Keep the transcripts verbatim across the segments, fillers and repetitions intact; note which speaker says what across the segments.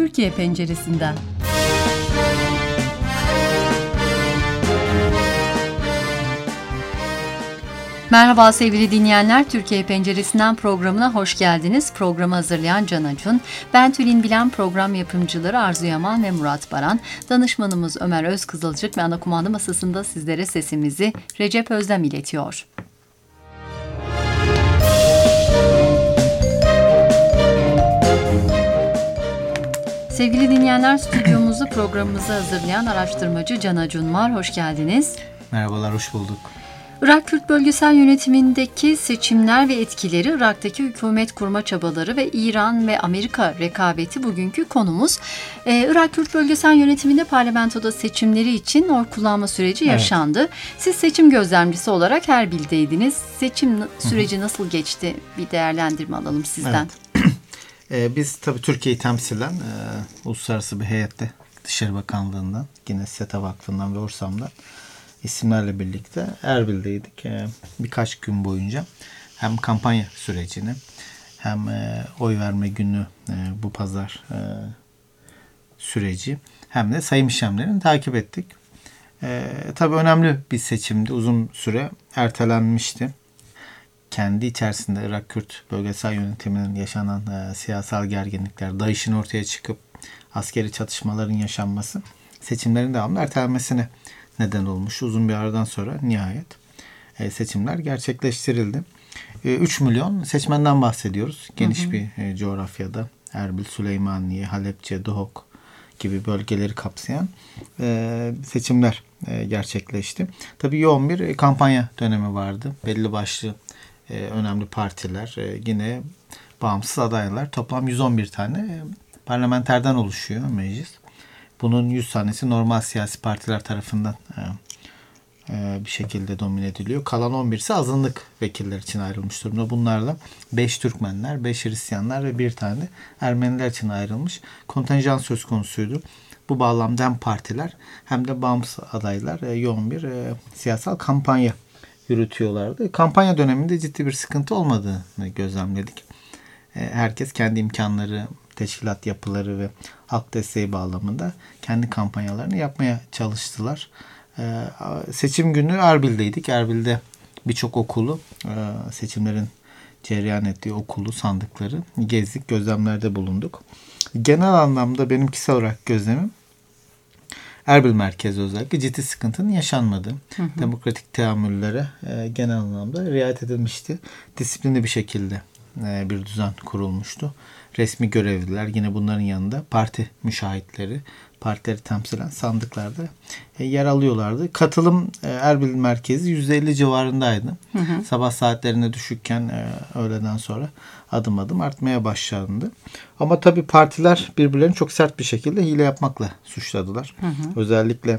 Speaker 1: Türkiye Penceresi'nden. Merhaba sevgili dinleyenler, Türkiye Penceresi'nden programına hoş geldiniz. Programı hazırlayan Can Acun, ben Tülin Bilen, program yapımcıları Arzu Yaman ve Murat Baran, danışmanımız Ömer Özkızılcık ve ana kumanda masasında sizlere sesimizi Recep Özlem iletiyor. Sevgili dinleyenler, stüdyomuzda programımızı hazırlayan araştırmacı Can Acun var. Hoş geldiniz.
Speaker 2: Merhabalar, hoş bulduk.
Speaker 1: Irak Kürt Bölgesel Yönetimindeki seçimler ve etkileri, Irak'taki hükümet kurma çabaları ve İran ve Amerika rekabeti bugünkü konumuz. Ee, Irak Kürt Bölgesel Yönetiminde parlamentoda seçimleri için oy kullanma süreci yaşandı. Evet. Siz seçim gözlemcisi olarak Erbil'deydiniz. Seçim süreci Hı-hı. nasıl geçti? Bir değerlendirme alalım sizden.
Speaker 2: Evet. ee, biz tabii Türkiye'yi temsilen e, uluslararası bir heyette Dışişleri Bakanlığı'ndan, yine SETA Vakfı'ndan ve Orsam'dan isimlerle birlikte Erbil'deydik. Ee, birkaç gün boyunca hem kampanya sürecini hem e, oy verme günü e, bu pazar e, süreci hem de sayım işlemlerini takip ettik. E, tabii önemli bir seçimdi. Uzun süre ertelenmişti. Kendi içerisinde Irak Kürt Bölgesel Yönetiminin yaşanan e, siyasal gerginlikler, DAEŞ'in ortaya çıkıp askeri çatışmaların yaşanması seçimlerin devamlı ertelenmesine neden olmuş. Uzun bir aradan sonra nihayet e, seçimler gerçekleştirildi. E, üç milyon seçmenden bahsediyoruz. Geniş hı hı. bir e, coğrafyada Erbil, Süleymaniye, Halepçe, Duhok gibi bölgeleri kapsayan e, seçimler e, gerçekleşti. Tabii yoğun bir e, kampanya dönemi vardı. Belli başlı e, önemli partiler, e, yine bağımsız adaylar, toplam yüz on bir tane e, parlamenterden oluşuyor meclis. Bunun yüz tanesi normal siyasi partiler tarafından e, e, bir şekilde domine ediliyor. Kalan on birisi azınlık vekiller için ayrılmış durumda. Bunlardan beş Türkmenler, beş Hristiyanlar ve bir tane Ermeniler için ayrılmış kontenjan söz konusuydu. Bu bağlamda hem partiler hem de bağımsız adaylar e, yoğun bir e, siyasal kampanya yürütüyorlardı. Kampanya döneminde ciddi bir sıkıntı olmadığını gözlemledik. E, herkes kendi imkanları, teşkilat yapıları ve halk desteği bağlamında kendi kampanyalarını yapmaya çalıştılar. Ee, seçim günü Erbil'deydik. Erbil'de birçok okulu, e, seçimlerin cereyan ettiği okulu, sandıkları gezdik, gözlemlerde bulunduk. Genel anlamda benim kişisel olarak gözlemim Erbil merkezi özellikle ciddi sıkıntının yaşanmadığı, hı hı. demokratik teamüllere e, genel anlamda riayet edilmişti. Disiplinli bir şekilde e, bir düzen kurulmuştu. Resmi görevliler, yine bunların yanında parti müşahitleri, partileri temsilen sandıklarda yer alıyorlardı. Katılım Erbil merkezi yüzde elli civarındaydı. Hı hı. Sabah saatlerinde düşükken öğleden sonra adım adım artmaya başlandı. Ama tabii partiler birbirlerini çok sert bir şekilde hile yapmakla suçladılar. Hı hı. Özellikle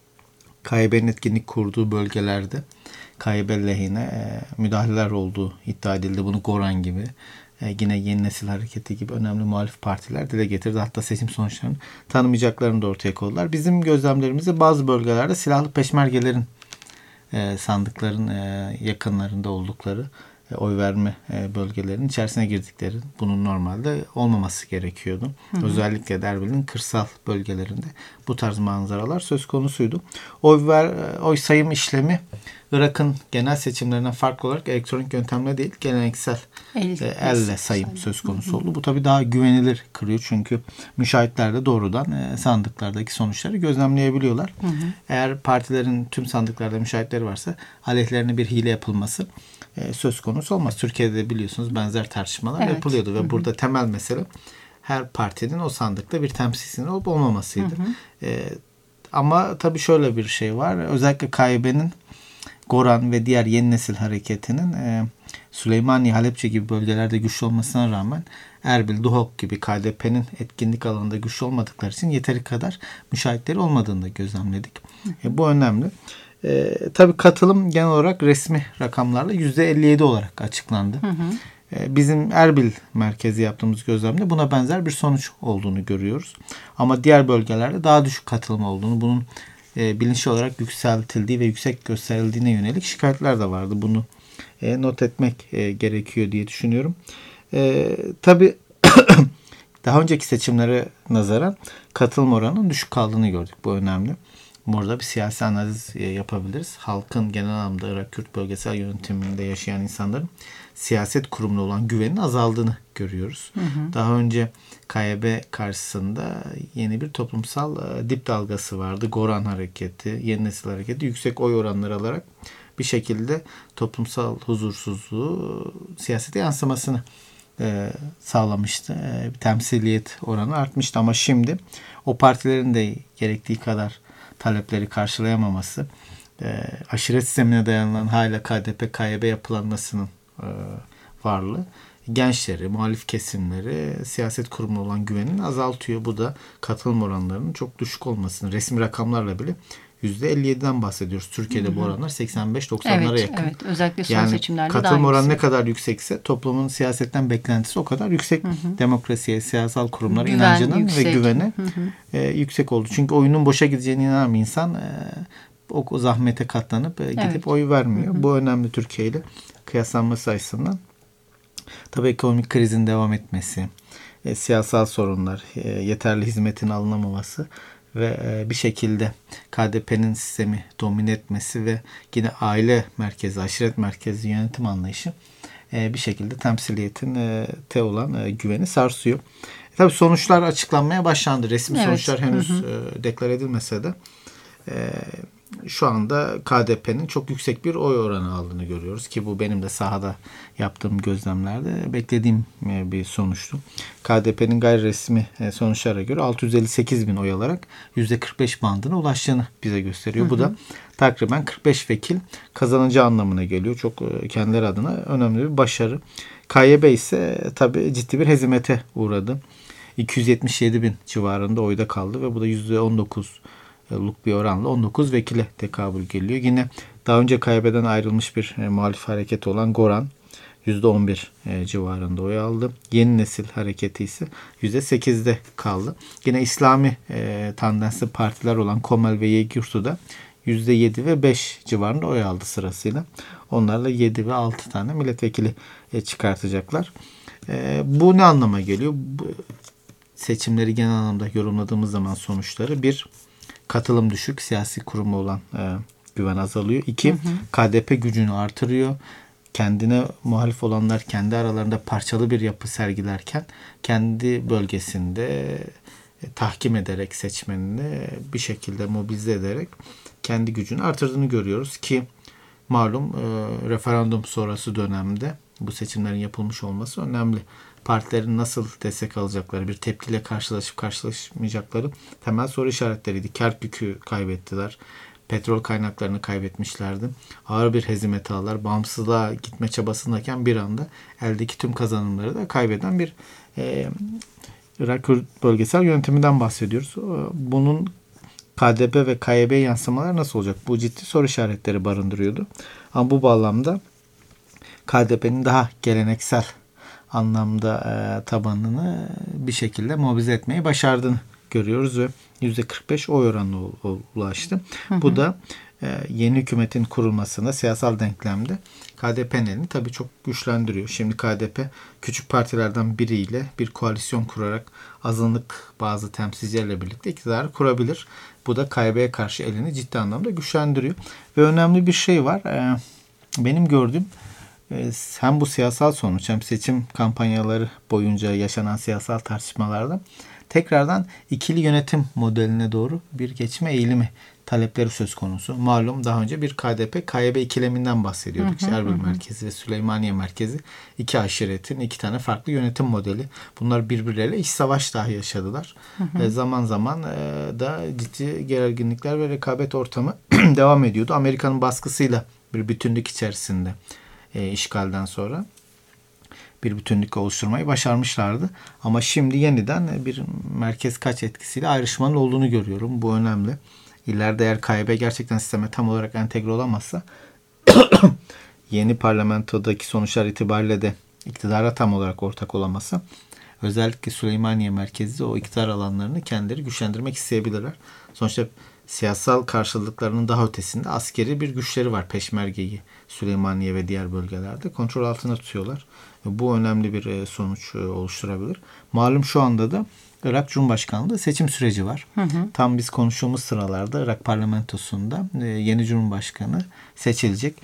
Speaker 2: K Y B'nin etkinlik kurduğu bölgelerde K Y B lehine müdahaleler olduğu iddia edildi. Bunu Goran gibi, yine Yeni Nesil Hareketi gibi önemli muhalif partiler dile getirdi. Hatta seçim sonuçlarını tanımayacaklarını da ortaya koydular. Bizim gözlemlerimizde bazı bölgelerde silahlı peşmergelerin e, sandıkların e, yakınlarında oldukları, e, oy verme e, bölgelerinin içerisine girdikleri, bunun normalde olmaması gerekiyordu. Hı hı. Özellikle de Erbil'in kırsal bölgelerinde bu tarz manzaralar söz konusuydu. Oy ver, oy sayım işlemi Irak'ın genel seçimlerinden farklı olarak elektronik yöntemle değil, geleneksel El, e, elle sayım söz konusu oldu. Bu tabii daha güvenilir kılıyor çünkü müşahitler de doğrudan e, sandıklardaki sonuçları gözlemleyebiliyorlar. Hı hı. Eğer partilerin tüm sandıklarda müşahitleri varsa aleyhlerine bir hile yapılması e, söz konusu olmaz. Türkiye'de de biliyorsunuz benzer tartışmalar evet. yapılıyordu ve hı hı. burada temel mesele her partinin o sandıkta bir temsilcisinin olup olmamasıydı. Hı hı. E, ama tabii şöyle bir şey var. Özellikle K Y B'nin Goran ve diğer Yeni Nesil Hareketi'nin e, Süleymaniye, Halepçe gibi bölgelerde güçlü olmasına rağmen Erbil, Duhok gibi K D P'nin etkinlik alanında güçlü olmadıkları için yeteri kadar müşahitleri olmadığını da gözlemledik. E, bu önemli. E, tabii katılım genel olarak resmi rakamlarla yüzde elli yedi olarak açıklandı. Hı hı. E, bizim Erbil merkezi yaptığımız gözlemde buna benzer bir sonuç olduğunu görüyoruz. Ama diğer bölgelerde daha düşük katılım olduğunu, bunun E, bilinçli olarak yükseltildiği ve yüksek gösterildiğine yönelik şikayetler de vardı. Bunu e, not etmek e, gerekiyor diye düşünüyorum. E, tabii daha önceki seçimlere nazaran katılım oranının düşük kaldığını gördük. Bu önemli. Burada bir siyasi analiz yapabiliriz. Halkın genel anlamda Irak Kürt bölgesel yönetiminde yaşayan insanların siyaset kurumuna olan güvenin azaldığını görüyoruz. Hı hı. Daha önce K Y B karşısında yeni bir toplumsal dip dalgası vardı. Goran Hareketi, Yeni Nesil Hareketi yüksek oy oranları alarak bir şekilde toplumsal huzursuzluğu siyasete yansımasını e, sağlamıştı. E, temsiliyet oranı artmıştı ama şimdi o partilerin de gerektiği kadar talepleri karşılayamaması, e, aşiret sistemine dayanılan hala K D P K Y B yapılanmasının e, varlığı gençleri, muhalif kesimleri siyaset kurumuna olan güvenini azaltıyor. Bu da katılım oranlarının çok düşük olmasını, resmi rakamlarla bile yüzde elli yediden bahsediyoruz. Türkiye'de hı hı. bu oranlar seksen beş doksanlara
Speaker 1: evet,
Speaker 2: yakın.
Speaker 1: Evet, özellikle son
Speaker 2: yani
Speaker 1: seçimlerde
Speaker 2: katılım oranı
Speaker 1: yüksek.
Speaker 2: ne kadar yüksekse toplumun siyasetten beklentisi o kadar yüksek. Hı hı. Demokrasiye, siyasal kurumlara
Speaker 1: Güven
Speaker 2: inancının
Speaker 1: yüksek.
Speaker 2: ve güveni hı hı. E, yüksek oldu. Çünkü oyunun boşa gideceğine inanan bir insan e, o, o zahmete katlanıp e, gidip evet. oy vermiyor. Hı hı. Bu önemli Türkiye ile kıyaslanması açısından. Tabii ekonomik krizin devam etmesi, e, siyasal sorunlar, e, yeterli hizmetin alınamaması ve e, bir şekilde K D P'nin sistemi domine etmesi ve yine aile merkezi, aşiret merkezi yönetim anlayışı e, bir şekilde temsiliyetin e, te olan e, güveni sarsıyor. E, tabii sonuçlar açıklanmaya başlandı. Resmi evet. sonuçlar henüz hı hı. E, deklar edilmese de e, şu anda K D P'nin çok yüksek bir oy oranı aldığını görüyoruz ki bu benim de sahada yaptığım gözlemlerde beklediğim bir sonuçtu. K D P'nin gayri resmi sonuçlara göre altı yüz elli sekiz bin oy alarak yüzde kırk beş bandına ulaştığını bize gösteriyor. Hı hı. Bu da takriben kırk beş vekil kazanacağı anlamına geliyor. Çok kendileri adına önemli bir başarı. K Y B ise tabii ciddi bir hezimete uğradı. iki yüz yetmiş yedi bin civarında oyda kaldı ve bu da yüzde on dokuz luk bir oranla on dokuz vekile tekabül geliyor. Yine daha önce K Y B'den ayrılmış bir e, muhalif hareket olan Goran yüzde on bir e, civarında oy aldı. Yeni Nesil Hareketi ise yüzde sekizde kaldı. Yine İslami e, tandensli partiler olan Komel ve Yegurtu da yüzde yedi ve beş civarında oy aldı sırasıyla. Onlarla yedi ve altı tane milletvekili e, çıkartacaklar. E, bu ne anlama geliyor? Bu, seçimleri genel anlamda yorumladığımız zaman sonuçları bir, katılım düşük, siyasi kurumla olan e, güven azalıyor. İki, hı hı. K D P gücünü artırıyor. Kendine muhalif olanlar kendi aralarında parçalı bir yapı sergilerken kendi bölgesinde e, tahkim ederek seçmenini bir şekilde mobilize ederek kendi gücünü artırdığını görüyoruz ki malum e, referandum sonrası dönemde bu seçimlerin yapılmış olması önemli. Partilerin nasıl destek alacakları, bir tepkiyle karşılaşıp karşılaşmayacakları temel soru işaretleriydi. Kerkük'ü kaybettiler. Petrol kaynaklarını kaybetmişlerdi. Ağır bir hezimet aldılar. Bağımsızlığa gitme çabasındayken bir anda eldeki tüm kazanımları da kaybeden bir e, Irak Kürt bölgesel yönetiminden bahsediyoruz. Bunun K D P ve K Y B yansımalar nasıl olacak? Bu ciddi soru işaretleri barındırıyordu. Ama bu bağlamda K D P'nin daha geleneksel anlamda e, tabanını bir şekilde mobilize etmeyi başardığını görüyoruz ve yüzde kırk beş oy oranına ulaştı. Hı hı. Bu da e, yeni hükümetin kurulmasında siyasal denklemde K D P'nin elini tabii çok güçlendiriyor. Şimdi K D P küçük partilerden biriyle bir koalisyon kurarak azınlık bazı temsilcilerle birlikte iktidarı kurabilir. Bu da K Y B'ye karşı elini ciddi anlamda güçlendiriyor. Ve önemli bir şey var. E, benim gördüğüm hem bu siyasal sonuç hem seçim kampanyaları boyunca yaşanan siyasal tartışmalarda tekrardan ikili yönetim modeline doğru bir geçme eğilimi talepleri söz konusu. Malum daha önce bir K D P K Y B ikileminden bahsediyorduk. Hı hı, Erbil hı. Merkezi ve Süleymaniye Merkezi iki aşiretin iki tane farklı yönetim modeli. Bunlar birbirleriyle iç savaş dahi yaşadılar. Hı hı. E, zaman zaman e, da ciddi gerginlikler ve rekabet ortamı devam ediyordu. Amerika'nın baskısıyla bir bütünlük içerisinde E, işgalden sonra bir bütünlük oluşturmayı başarmışlardı. Ama şimdi yeniden bir merkez kaç etkisiyle ayrışmanın olduğunu görüyorum. Bu önemli. İleride eğer K Y B gerçekten sisteme tam olarak entegre olamazsa yeni parlamentodaki sonuçlar itibariyle de iktidara tam olarak ortak olamazsa özellikle Süleymaniye merkezi o iktidar alanlarını kendileri güçlendirmek isteyebilirler. Sonuçta siyasal karşılıklarının daha ötesinde askeri bir güçleri var. Peşmergeyi Süleymaniye ve diğer bölgelerde kontrol altında tutuyorlar. Bu önemli bir sonuç oluşturabilir. Malum şu anda da Irak Cumhurbaşkanlığı seçim süreci var. Hı hı. Tam biz konuştuğumuz sıralarda Irak parlamentosunda yeni Cumhurbaşkanı seçilecek.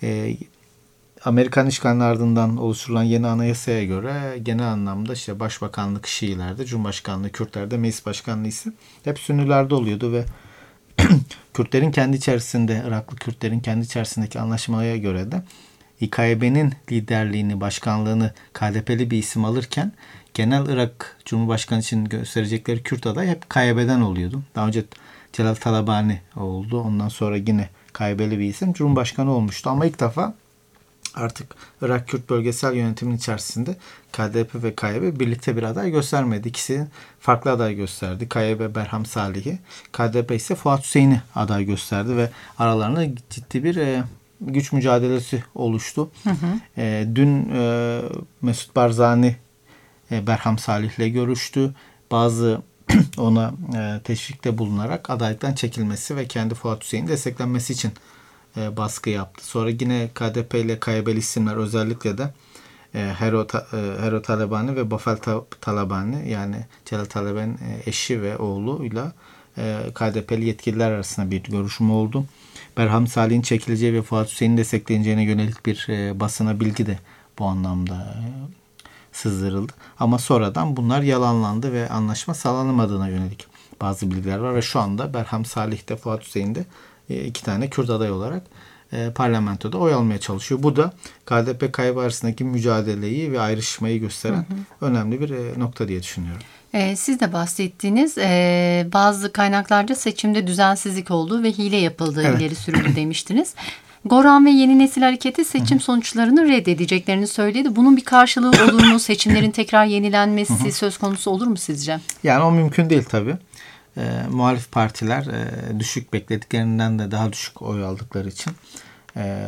Speaker 2: Amerikan işgalinin ardından oluşturulan yeni anayasaya göre genel anlamda işte başbakanlık Şiilerde, Cumhurbaşkanlığı Kürtlerde, meclis başkanlığı ise hep Sünnilerde oluyordu ve Kürtlerin kendi içerisinde, Iraklı Kürtlerin kendi içerisindeki anlaşmaya göre de İ K Y B'nin liderliğini, başkanlığını K D P'li bir isim alırken genel Irak Cumhurbaşkanı için gösterecekleri Kürt aday hep K Y B'den oluyordu. Daha önce Celal Talabani oldu. Ondan sonra yine K Y B'li bir isim Cumhurbaşkanı olmuştu. Ama ilk defa artık Irak Kürt bölgesel yönetimin içerisinde K D P ve K Y B birlikte bir aday göstermedi. İkisi farklı aday gösterdi. K Y B Berham Salih'i, K D P ise Fuat Hüseyin'i aday gösterdi ve aralarında ciddi bir e, güç mücadelesi oluştu. Hı hı. E, dün e, Mesut Barzani e, Berham Salih'le görüştü. Bazı ona e, teşvikte bulunarak adaylıktan çekilmesi ve kendi Fuat Hüseyin'in desteklenmesi için e, baskı yaptı. Sonra yine K D P ile K Y B'li isimler özellikle de e, Hero, e, Hero Talabani ve Bafel Talabani yani Celal Talabani'nin eşi ve oğluyla e, K D P'li yetkililer arasında bir görüşme oldu. Berham Salih'in çekileceği ve Fuat Hüseyin'in destekleneceğine yönelik bir e, basına bilgi de bu anlamda e, sızdırıldı. Ama sonradan bunlar yalanlandı ve anlaşma sağlanamadığına yönelik bazı bilgiler var ve şu anda Berham Salih'te Fuat Hüseyin'de e, iki tane Kürt aday olarak e, parlamentoda oy almaya çalışıyor. Bu da K D P K Y B arasındaki mücadeleyi ve ayrışmayı gösteren hı hı. önemli bir e, nokta diye düşünüyorum.
Speaker 1: Ee, siz de bahsettiğiniz e, bazı kaynaklarda seçimde düzensizlik olduğu ve hile yapıldığı evet. ileri sürüldü demiştiniz. Goran ve Yeni Nesil Hareketi seçim hı hı. sonuçlarını reddedeceklerini söyledi. Bunun bir karşılığı olur mu? Seçimlerin tekrar yenilenmesi hı hı. söz konusu olur mu sizce?
Speaker 2: Yani o mümkün değil tabii. E, muhalif partiler e, düşük beklediklerinden de daha düşük oy aldıkları için e,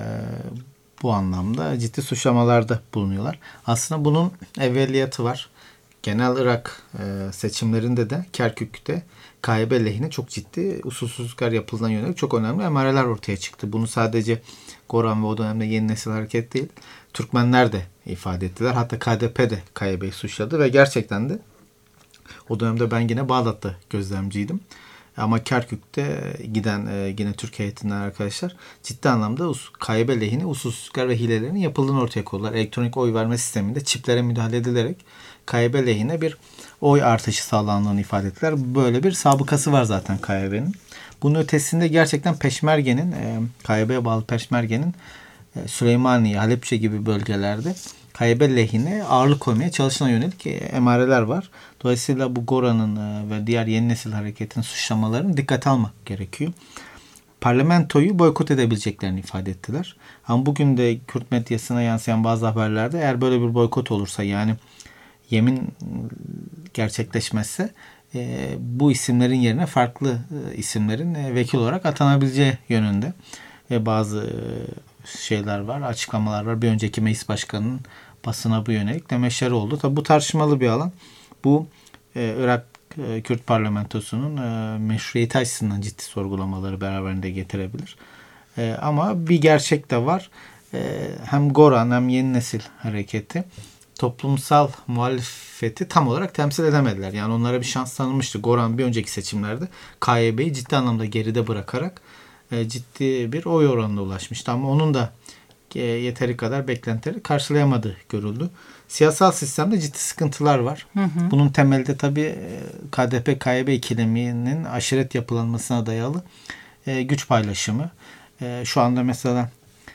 Speaker 2: bu anlamda ciddi suçlamalarda bulunuyorlar. Aslında bunun evveliyatı var. Genel Irak e, seçimlerinde de Kerkük'te K Y B lehine çok ciddi usulsüzlükler yapıldığına yönelik çok önemli emareler ortaya çıktı. Bunu sadece Goran ve o dönemde Yeni Nesil Hareket değil, Türkmenler de ifade ettiler. Hatta K D P de K Y B'yi suçladı ve gerçekten de o dönemde ben yine Bağdat'ta gözlemciydim. Ama Kerkük'te giden e, yine Türk heyetinden arkadaşlar ciddi anlamda K Y B lehine usulsüzlükler ve hilelerin yapıldığını ortaya koydular. Elektronik oy verme sisteminde çiplere müdahale edilerek K Y B lehine bir oy artışı sağlandığını ifade ettiler. Böyle bir sabıkası var zaten K Y B'nin. Bunun ötesinde gerçekten Peşmerge'nin, e, K Y B'ye bağlı Peşmerge'nin e, Süleymaniye, Halepçe gibi bölgelerde K Y B lehine ağırlık koymaya çalışına yönelik emareler var. Dolayısıyla bu Goran'ın ve diğer Yeni Nesil Hareket'in suçlamalarını dikkate almak gerekiyor. Parlamentoyu boykot edebileceklerini ifade ettiler. Ama bugün de Kürt medyasına yansıyan bazı haberlerde eğer böyle bir boykot olursa yani yemin gerçekleşmezse bu isimlerin yerine farklı isimlerin vekil olarak atanabileceği yönünde bazı şeyler var, açıklamalar var. Bir önceki meclis başkanının basına bu yönelik demeçleri oldu. Tabi bu tartışmalı bir alan. Bu e, Irak e, Kürt parlamentosunun e, meşruiyeti açısından ciddi sorgulamaları beraberinde getirebilir. E, ama bir gerçek de var. E, hem Goran hem Yeni Nesil Hareketi toplumsal muhalefeti tam olarak temsil edemediler. Yani onlara bir şans tanınmıştı. Goran bir önceki seçimlerde K Y B'yi ciddi anlamda geride bırakarak ciddi bir oy oranına ulaşmıştı. Ama onun da yeteri kadar beklentileri karşılayamadığı görüldü. Siyasal sistemde ciddi sıkıntılar var. Hı hı. Bunun temelde tabii K D P K Y B ikileminin aşiret yapılanmasına dayalı güç paylaşımı. Şu anda mesela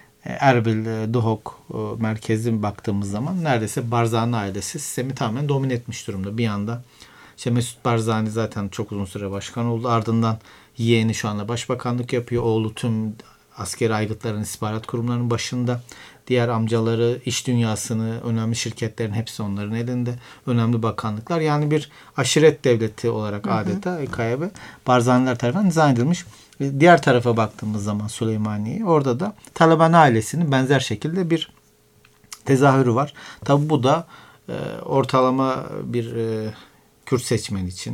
Speaker 2: Erbil, Duhok merkezi baktığımız zaman neredeyse Barzani ailesi sistemi tamamen domine etmiş durumda. Bir yanda işte Mesut Barzani zaten çok uzun süre başkan oldu. Ardından yeğeni şu anda başbakanlık yapıyor. Oğlu tüm askeri aygıtların, istihbarat kurumlarının başında. Diğer amcaları, iş dünyasını, önemli şirketlerin hepsi onların elinde. Önemli bakanlıklar. Yani bir aşiret devleti olarak hı hı. adeta K Y B Barzaniler tarafından dizayn edilmiş. Diğer tarafa baktığımız zaman Süleymaniye, orada da Talabani ailesinin benzer şekilde bir tezahürü var. Tabi bu da e, ortalama bir e, Kürt seçmen için,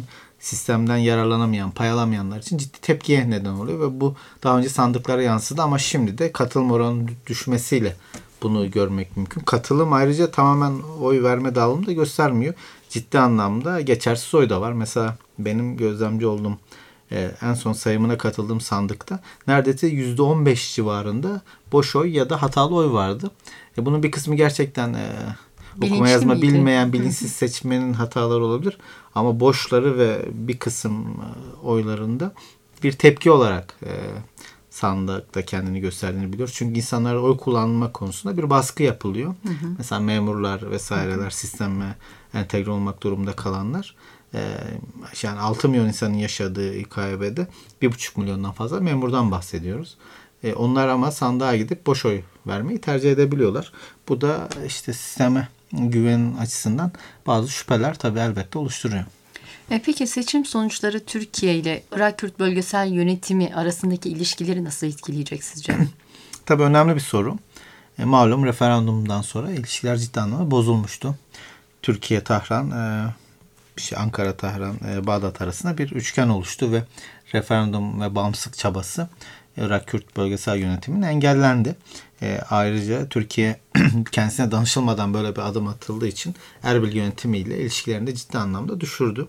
Speaker 2: sistemden yararlanamayan, pay alamayanlar için ciddi tepkiye neden oluyor ve bu daha önce sandıklara yansıdı ama şimdi de katılım oranının düşmesiyle bunu görmek mümkün. Katılım ayrıca tamamen oy verme dağılımı da göstermiyor. Ciddi anlamda geçersiz oy da var. Mesela benim gözlemci olduğum e, en son sayımına katıldığım sandıkta neredeyse yüzde on beş civarında boş oy ya da hatalı oy vardı. E, bunun bir kısmı gerçekten e, okuma yazma miydi? Bilmeyen bilinçsiz seçmenin hataları olabilir. Ama boşları ve bir kısım oylarında bir tepki olarak e, sandıkta kendini gösterdiğini biliyoruz. Çünkü insanlara oy kullanma konusunda bir baskı yapılıyor. Hı hı. Mesela memurlar vesaireler, hı hı. sisteme entegre olmak durumunda kalanlar. E, yani altı milyon insanın yaşadığı İ K B D'de bir buçuk milyondan fazla memurdan bahsediyoruz. E, onlar ama sandığa gidip boş oy vermeyi tercih edebiliyorlar. Bu da işte sisteme güven açısından bazı şüpheler tabii elbette oluşturuyor.
Speaker 1: E peki seçim sonuçları Türkiye ile Irak Kürt Bölgesel Yönetimi arasındaki ilişkileri nasıl etkileyecek sizce?
Speaker 2: Tabii önemli bir soru. E, malum referandumdan sonra ilişkiler ciddi anlamda bozulmuştu. Türkiye, Tahran, e, şey Ankara, Tahran, e, Bağdat arasında bir üçgen oluştu ve referandum ve bağımsızlık çabası Irak Kürt Bölgesel Yönetimi'nin engellendi. E, ayrıca Türkiye kendisine danışılmadan böyle bir adım atıldığı için Erbil yönetimiyle ilişkilerini de ciddi anlamda düşürdü.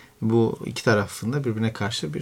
Speaker 2: Bu iki tarafında birbirine karşı bir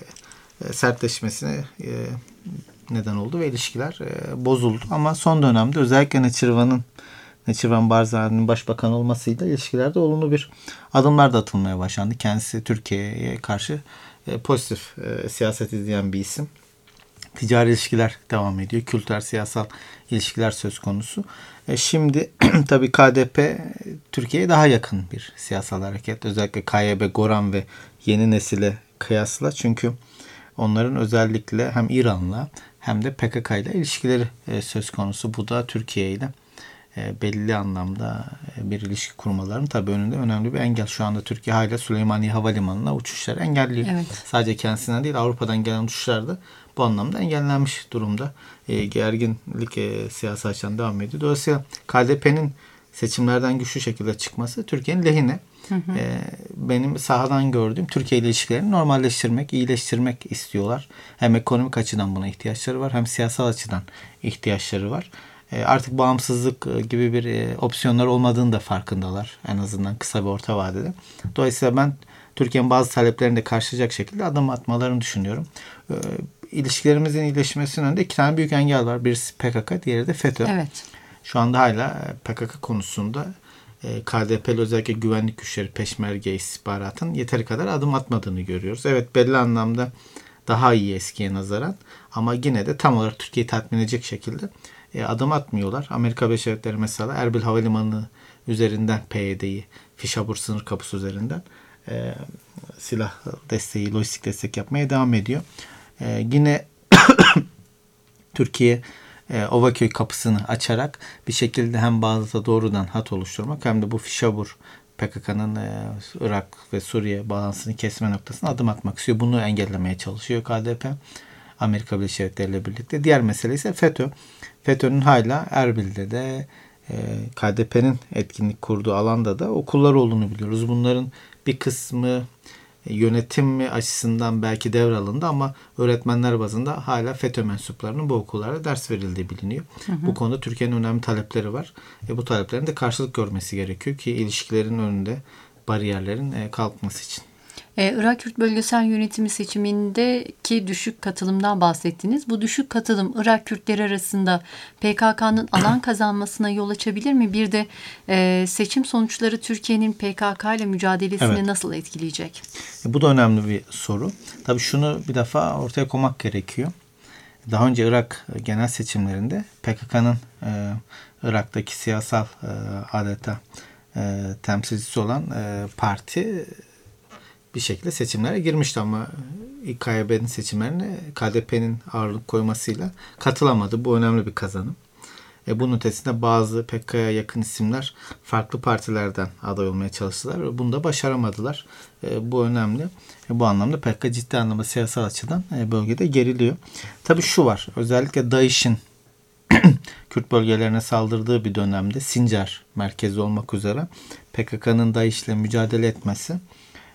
Speaker 2: e, sertleşmesine e, neden oldu ve ilişkiler e, bozuldu. Ama son dönemde özellikle Neçirvan'ın Neçirvan Barzani'nin başbakan olmasıyla ilişkilerde olumlu bir adımlar da atılmaya başlandı. Kendisi Türkiye'ye karşı e, pozitif e, siyaset izleyen bir isim. Ticari ilişkiler devam ediyor. Kültürel, siyasal ilişkiler söz konusu. E şimdi tabii K D P Türkiye'ye daha yakın bir siyasal hareket. Özellikle K Y B, Goran ve yeni nesile kıyasla. Çünkü onların özellikle hem İran'la hem de P K K ile ilişkileri e, söz konusu. Bu da Türkiye ile e, belli anlamda e, bir ilişki kurmalarının tabii önünde önemli bir engel. Şu anda Türkiye hala Süleymaniye Havalimanı'na uçuşları engelliyor. Evet. Sadece kendisinden değil Avrupa'dan gelen uçuşlar da bu anlamda engellenmiş durumda. E, gerginlik e, siyasi açıdan devam ediyor. Dolayısıyla K D P'nin seçimlerden güçlü şekilde çıkması Türkiye'nin lehine. Hı hı. E, benim sahadan gördüğüm Türkiye ile ilişkilerini normalleştirmek, iyileştirmek istiyorlar. Hem ekonomik açıdan buna ihtiyaçları var hem siyasal açıdan ihtiyaçları var. E, artık bağımsızlık gibi bir e, opsiyonlar olmadığını da farkındalar. En azından kısa ve orta vadede. Dolayısıyla ben Türkiye'nin bazı taleplerini de karşılayacak şekilde adım atmalarını düşünüyorum. E, İlişkilerimizin iyileşmesinin önünde iki tane büyük engel var. Birisi P K K, diğeri de FETÖ. Evet. Şu anda hala P K K konusunda K D P'li özellikle güvenlik güçleri, peşmerge, istihbaratın yeteri kadar adım atmadığını görüyoruz. Evet belli anlamda daha iyi eskiye nazaran ama yine de tam olarak Türkiye'yi tatmin edecek şekilde adım atmıyorlar. Amerika Birleşik Devletleri mesela Erbil Havalimanı üzerinden P Y D'yi, Fişabur sınır kapısı üzerinden e, silah desteği, lojistik destek yapmaya devam ediyor. Ee, yine Türkiye e, Ovaköy kapısını açarak bir şekilde hem Bağdat'a doğrudan hat oluşturmak hem de bu Fişabur P K K'nın e, Irak ve Suriye bağlantısını kesme noktasına adım atmak istiyor. Bunu engellemeye çalışıyor K D P. Amerika Birleşik Devletleri ile birlikte. Diğer mesele ise FETÖ. FETÖ'nün hala Erbil'de de e, K D P'nin etkinlik kurduğu alanda da okullar olduğunu biliyoruz. Bunların bir kısmı yönetim açısından belki devralındı ama öğretmenler bazında hala FETÖ mensuplarının bu okullarda ders verildiği biliniyor. Hı hı. Bu konuda Türkiye'nin önemli talepleri var. E, bu taleplerin de karşılık görmesi gerekiyor ki ilişkilerin önünde bariyerlerin e, kalkması için.
Speaker 1: Ee, Irak Kürt Bölgesel Yönetimi seçimindeki düşük katılımdan bahsettiniz. Bu düşük katılım Irak Kürtleri arasında P K K'nın alan kazanmasına yol açabilir mi? Bir de e, seçim sonuçları Türkiye'nin P K K ile mücadelesini evet. nasıl etkileyecek?
Speaker 2: E, bu da önemli bir soru. Tabii şunu bir defa ortaya koymak gerekiyor. Daha önce Irak genel seçimlerinde P K K'nın e, Irak'taki siyasal e, adeta e, temsilcisi olan e, parti bir şekilde seçimlere girmişti ama İ K Y B'nin seçimlerine K D P'nin ağırlık koymasıyla katılamadı. Bu önemli bir kazanım. E bunun ötesinde bazı P K K'ya yakın isimler farklı partilerden aday olmaya çalıştılar ve bunu da başaramadılar. E, bu önemli. E, bu anlamda P K K ciddi anlamda siyasal açıdan e, bölgede geriliyor. Tabii şu var. Özellikle DAEŞ'in Kürt bölgelerine saldırdığı bir dönemde Sincar merkezi olmak üzere P K K'nın DAEŞ'le mücadele etmesi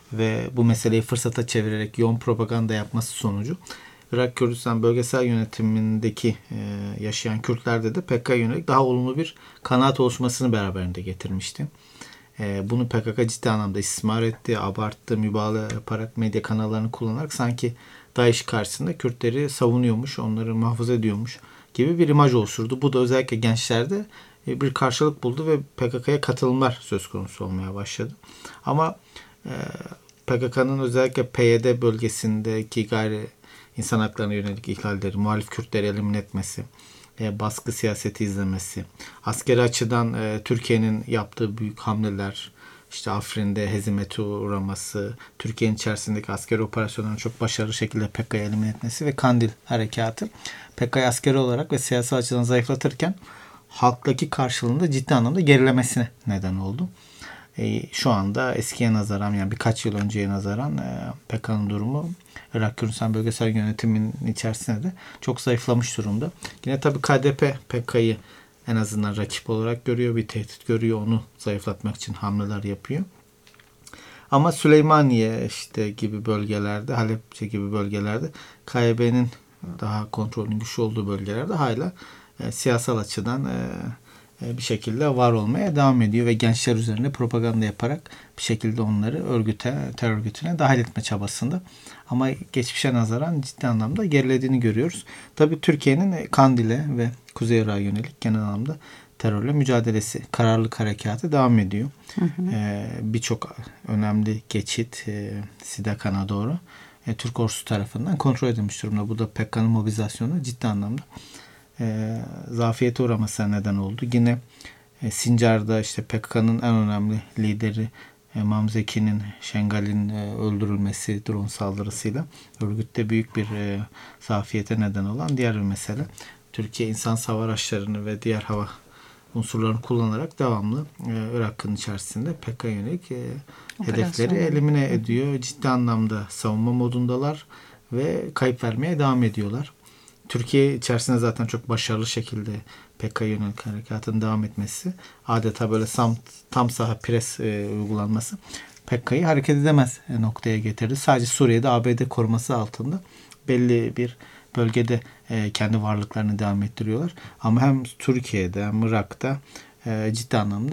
Speaker 2: ve bu meseleyi fırsata çevirerek yoğun propaganda yapması sonucu Irak Kürdistan bölgesel yönetimindeki e, yaşayan Kürtlerde de P K K'ya yönelik daha olumlu bir kanaat oluşmasını beraberinde getirmişti. E, bunu P K K ciddi anlamda istismar etti, abarttı, mübalağa yaparak medya kanallarını kullanarak sanki DAEŞ karşısında Kürtleri savunuyormuş, onları muhafaza ediyormuş gibi bir imaj oluşturdu. Bu da özellikle gençlerde e, bir karşılık buldu ve P K K'ya katılımlar söz konusu olmaya başladı. Ama e, P K K'nın özellikle P Y D bölgesindeki gayri insan haklarına yönelik ihlalleri, muhalif Kürtleri elimine etmesi, e, baskı siyaseti izlemesi, askeri açıdan e, Türkiye'nin yaptığı büyük hamleler, işte Afrin'de hezimete uğraması, Türkiye'nin içerisindeki askeri operasyonların çok başarılı şekilde P K K'yı elimine etmesi ve Kandil harekatı P K K'yı askeri olarak ve siyasi açıdan zayıflatırken halktaki karşılığında ciddi anlamda gerilemesine neden oldu. E, şu anda eskiye nazaran, yani birkaç yıl önceye nazaran e, P K K'nın durumu Irak Kürdistan bölgesel yönetiminin içerisinde de çok zayıflamış durumda. Yine tabii K D P P K K'yı en azından rakip olarak görüyor, bir tehdit görüyor, onu zayıflatmak için hamleler yapıyor. Ama Süleymaniye işte gibi bölgelerde, Halepçe gibi bölgelerde K Y B'nin daha kontrolün güçlü olduğu bölgelerde hala e, siyasal açıdan e, e, bir şekilde var olmaya devam ediyor ve gençler üzerine propaganda yaparak bir şekilde onları örgüte, terör örgütüne dahil etme çabasında. Ama geçmişe nazaran ciddi anlamda gerilediğini görüyoruz. Tabii Türkiye'nin Kandil'e ve Kuzey Irak'a yönelik genel anlamda terörle mücadelesi, kararlılık harekatı devam ediyor. Hı hı. Ee, Birçok önemli geçit e, Sidakan'a doğru e, Türk ordusu tarafından kontrol edilmiş durumda. Bu da P K K'nın mobilizasyonu ciddi anlamda e, zafiyete uğramasına neden oldu. Yine e, Sincar'da işte P K K'nın en önemli lideri e, Mamzeki'nin, Şengal'in e, öldürülmesi drone saldırısıyla örgütte büyük bir e, zafiyete neden olan diğer bir mesele. Türkiye insan hava araçlarını ve diğer hava unsurlarını kullanarak devamlı e, Irak'ın içerisinde P K K'ya yönelik e, hedefleri elimine ediyor. Ciddi anlamda savunma modundalar ve kayıp vermeye devam ediyorlar. Türkiye içerisinde zaten çok başarılı şekilde P K K'ya yönelik harekatın devam etmesi, adeta böyle tam, tam saha pres e, uygulanması P K K'yı hareket edemez noktaya getirdi. Sadece Suriye'de A B D koruması altında belli bir bölgede e, kendi varlıklarını devam ettiriyorlar. Ama hem Türkiye'de hem Irak'ta e, ciddi anlamda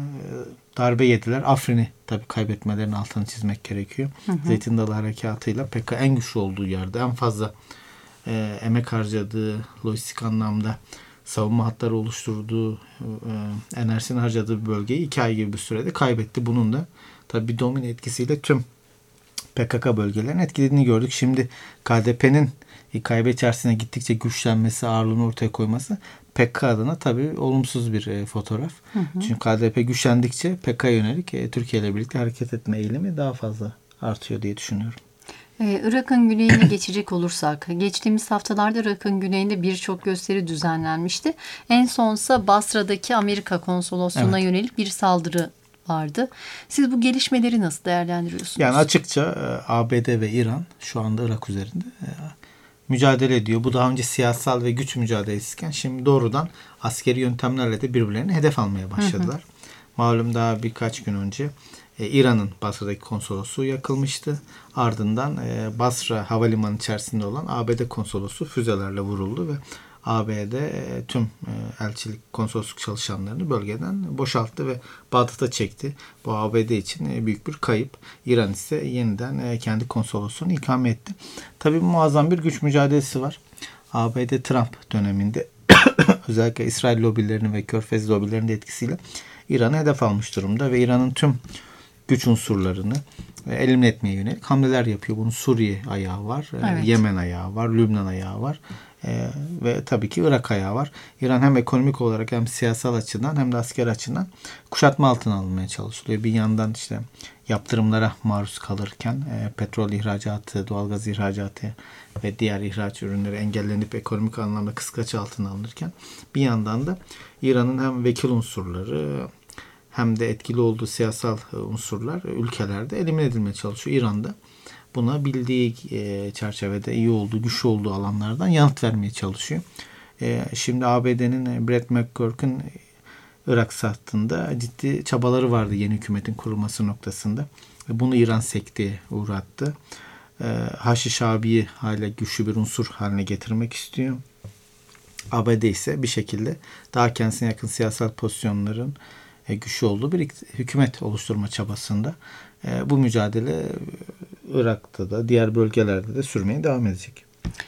Speaker 2: e, darbe yediler. Afrin'i tabii kaybetmelerinin altını çizmek gerekiyor. Hı hı. Zeytin Dalı Harekatı'yla P K K en güçlü olduğu yerde, en fazla e, emek harcadığı, lojistik anlamda savunma hatları oluşturduğu, e, enerjisini harcadığı bir bölgeyi iki ay gibi bir sürede kaybetti. Bunun da tabii bir domino etkisiyle tüm P K K bölgelerinin etkilediğini gördük. Şimdi K D P'nin K Y B içerisine gittikçe güçlenmesi, ağırlığını ortaya koyması P K K adına tabii olumsuz bir e, fotoğraf. Hı hı. Çünkü K D P güçlendikçe P K K'ya yönelik e, Türkiye ile birlikte hareket etme eğilimi daha fazla artıyor diye düşünüyorum.
Speaker 1: Ee, Irak'ın güneyine geçecek olursak, geçtiğimiz haftalarda Irak'ın güneyinde birçok gösteri düzenlenmişti. En sonsa Basra'daki Amerika konsolosluğuna evet. yönelik bir saldırı vardı. Siz bu gelişmeleri nasıl değerlendiriyorsunuz?
Speaker 2: Yani açıkça A B D ve İran şu anda Irak üzerinde mücadele ediyor. Bu daha önce siyasal ve güç mücadelesiyken şimdi doğrudan askeri yöntemlerle de birbirlerini hedef almaya başladılar. Hı hı. Malum daha birkaç gün önce e, İran'ın Basra'daki konsolosluğu yakılmıştı. Ardından e, Basra havalimanı içerisinde olan A B D konsolosu füzelerle vuruldu ve A B D e, tüm e, elçilik, konsolosluk çalışanlarını bölgeden boşalttı ve Bağdat'a çekti. Bu A B D için e, büyük bir kayıp. İran ise yeniden e, kendi konsolosluğunu ikame etti. Tabii muazzam bir güç mücadelesi var. A B D Trump döneminde özellikle İsrail lobilerinin ve Körfez lobilerinin de etkisiyle İran'ı hedef almış durumda ve İran'ın tüm güç unsurlarını elimine etmeye yönelik hamleler yapıyor. Bunun Suriye ayağı var, evet. Yemen ayağı var, Lübnan ayağı var. Ee, ve tabii ki Irak ayağı var. İran hem ekonomik olarak hem siyasal açıdan hem de asker açıdan kuşatma altına alınmaya çalışılıyor. Bir yandan işte yaptırımlara maruz kalırken e, petrol ihracatı, doğalgaz ihracatı ve diğer ihraç ürünleri engellenip ekonomik anlamda kıskaç altına alınırken bir yandan da İran'ın hem vekil unsurları hem de etkili olduğu siyasal unsurlar ülkelerde elimine edilmeye çalışıyor. İran'da buna bildiği e, çerçevede iyi olduğu, güçlü olduğu alanlardan yanıt vermeye çalışıyor. E, şimdi A B D'nin Brett McGurk'ın Irak hattında ciddi çabaları vardı yeni hükümetin kurulması noktasında. Bunu İran sekteye uğrattı. Haçlı Şabi'yi hala güçlü bir unsur haline getirmek istiyor. A B D ise bir şekilde daha kendisine yakın siyasal pozisyonların güçlü olduğu bir hükümet oluşturma çabasında. Bu mücadele Irak'ta da diğer bölgelerde de sürmeye devam edecek.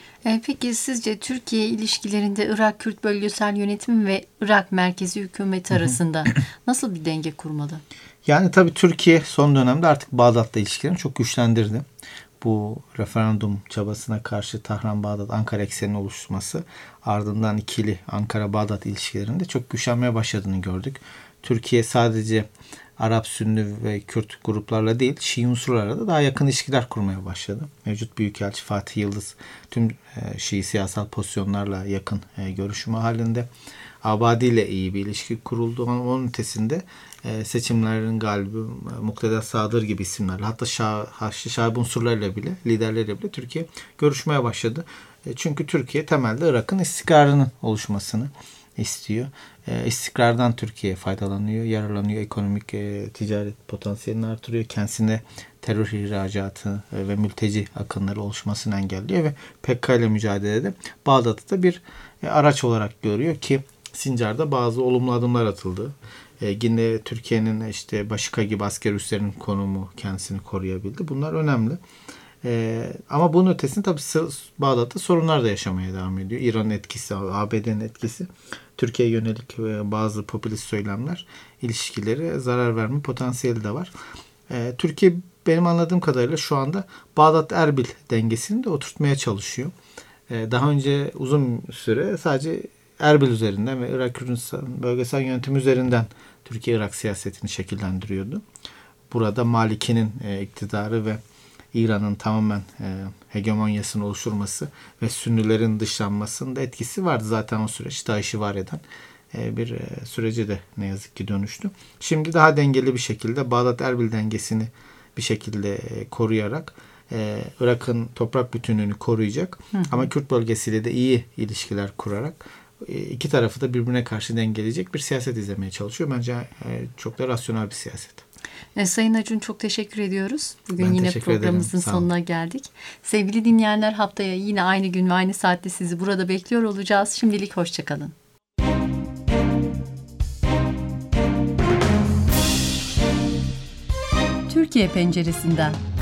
Speaker 1: Peki sizce Türkiye ilişkilerinde Irak Kürt Bölgesel Yönetimi ve Irak Merkezi Hükümet arasında nasıl bir denge kurmalı?
Speaker 2: Yani tabii Türkiye son dönemde artık Bağdat'la ilişkilerini çok güçlendirdi. Bu referandum çabasına karşı Tahran-Bağdat-Ankara ekseninin oluşması ardından ikili Ankara-Bağdat ilişkilerinde çok güçlenmeye başladığını gördük. Türkiye sadece Arap, Sünni ve Kürt gruplarla değil, Şii unsurlarla da daha yakın ilişkiler kurmaya başladı. Mevcut Büyükelçi Fatih Yıldız tüm Şii siyasal pozisyonlarla yakın görüşme halinde. Abadi ile iyi bir ilişki kuruldu. Onun ötesinde seçimlerin galibi Mukteda Sadır gibi isimlerle, hatta Şah, Haçlı Şabi unsurlarıyla bile, liderleriyle bile Türkiye görüşmeye başladı. Çünkü Türkiye temelde Irak'ın istikrarının oluşmasını istiyor. E, istikrardan Türkiye faydalanıyor, yararlanıyor, ekonomik, e, ticaret potansiyelini artırıyor, kendisine terör ihracatı e, ve mülteci akınları oluşmasını engelliyor ve P K K ile mücadelede Bağdat'ı da bir e, araç olarak görüyor ki Sincar'da bazı olumlu adımlar atıldı. E, yine Türkiye'nin işte Başika gibi asker üslerinin konumu kendisini koruyabildi. Bunlar önemli. Ee, ama bunun ötesinde tabii Bağdat'ta sorunlar da yaşamaya devam ediyor. İran'ın etkisi, A B D'nin etkisi, Türkiye'ye yönelik bazı popülist söylemler, ilişkilere zarar verme potansiyeli de var. Ee, Türkiye benim anladığım kadarıyla şu anda Bağdat-Erbil dengesini de oturtmaya çalışıyor. Ee, daha önce uzun süre sadece Erbil üzerinden ve Irak Kürdistan bölgesel yönetim üzerinden Türkiye-Irak siyasetini şekillendiriyordu. Burada Maliki'nin e, iktidarı ve İran'ın tamamen e, hegemonyasını oluşturması ve Sünnilerin dışlanmasının da etkisi vardı. Zaten o süreç DAEŞ'i var eden e, bir e, sürece de ne yazık ki dönüştü. Şimdi daha dengeli bir şekilde Bağdat-Erbil dengesini bir şekilde e, koruyarak e, Irak'ın toprak bütünlüğünü koruyacak. Hı hı. Ama Kürt bölgesiyle de iyi ilişkiler kurarak e, iki tarafı da birbirine karşı dengeleyecek bir siyaset izlemeye çalışıyor. Bence e, çok da rasyonel bir siyaset.
Speaker 1: Sayın Acun, çok teşekkür ediyoruz. Bugün
Speaker 2: ben
Speaker 1: yine programımızın sonuna geldik. Sevgili dinleyenler, haftaya yine aynı gün ve aynı saatte sizi burada bekliyor olacağız. Şimdilik hoşçakalın. Türkiye Penceresinden.